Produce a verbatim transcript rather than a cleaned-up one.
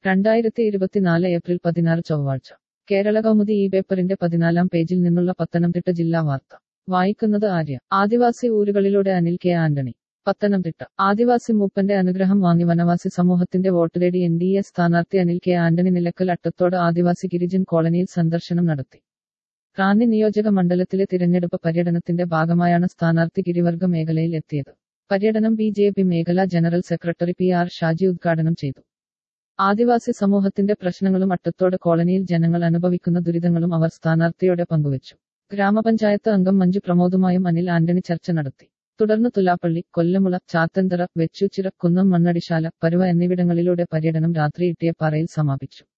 രണ്ടായിരത്തി ഇരുപത്തിനാല് ഏപ്രിൽ പതിനാറ് ചൊവ്വാഴ്ച കേരള കൗമുദി ഈ പേപ്പറിന്റെ പതിനാലാം പേജിൽ നിന്നുള്ള പത്തനംതിട്ട ജില്ലാ വാർത്ത വായിക്കുന്നത് ആര്യ. ആദിവാസി ഊരുകളിലൂടെ അനിൽ കെ ആന്റണി. പത്തനംതിട്ട. ആദിവാസി മൂപ്പന്റെ അനുഗ്രഹം വാങ്ങി വനവാസി സമൂഹത്തിന്റെ വോട്ട് തേടി എൻ ഡി എ സ്ഥാനാർത്ഥി അനിൽ കെ ആന്റണി നിലക്കൽ അട്ടത്തോട് ആദിവാസി ഗിരിജൻ കോളനിയിൽ സന്ദർശനം നടത്തി. റാന്നി നിയോജക മണ്ഡലത്തിലെ തിരഞ്ഞെടുപ്പ് പര്യടനത്തിന്റെ ഭാഗമായാണ് സ്ഥാനാർത്ഥി ഗിരിവർഗ മേഖലയിൽ എത്തിയത്. പര്യടനം ബി ജെ പി മേഖലാ general secretary P R Shaji ഉദ്ഘാടനം ചെയ്തു. ആദിവാസി സമൂഹത്തിന്റെ പ്രശ്നങ്ങളും അട്ടത്തോട് കോളനിയിൽ ജനങ്ങൾ അനുഭവിക്കുന്ന ദുരിതങ്ങളും അവർ സ്ഥാനാർത്ഥിയോടെ പങ്കുവച്ചു. ഗ്രാമപഞ്ചായത്ത് അംഗം മഞ്ജു പ്രമോദുമായും അനിൽ ആന്റണി ചർച്ച നടത്തി. തുടർന്ന് തുലാപ്പള്ളി, കൊല്ലമുള, ചാത്തന്തറ, വെച്ചൂച്ചിറ, കുന്നം, മണ്ണടിശാല, പരുവ എന്നിവിടങ്ങളിലൂടെ പര്യടനം രാത്രി ഇട്ടിയപ്പാറയിൽ സമാപിച്ചു.